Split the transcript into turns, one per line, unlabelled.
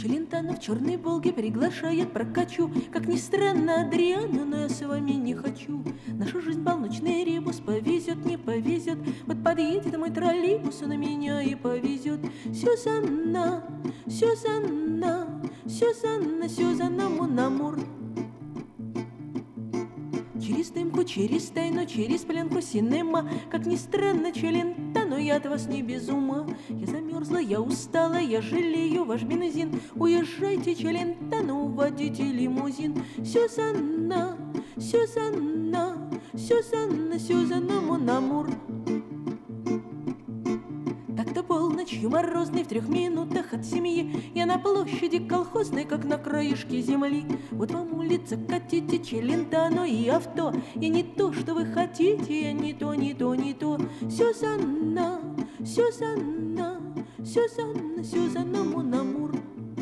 Челентано в черной Волге приглашает прокачу. Как ни странно, Адриана, но я с вами не хочу. Нашу жизнь полночный ребус, повезет, не повезет. Вот подъедет мой троллейбус, он меня и повезет. Сюзанна, Сюзанна, Сюзанна, Сюзанна, мон амур. Через дымку, через тайну, через пленку синема. Как ни странно, Челентано, я от вас не без ума. Я замерзла, я устала, я жалею ваш бензин. Уезжайте, Челентано, уводите лимузин. Сюзанна, Сюзанна, Сюзанна, Сюзанна, мон амур. Так-то полночью морозной в 3 минутах от семьи я на площади колхозной, как на краешке земли. Вот вам улица, катите, Челентано и авто. Я не то, что вы хотите, я не то, не то, не то. Сюзанна, Сюзанна, Сюзанна, Сюзанна, мон амур.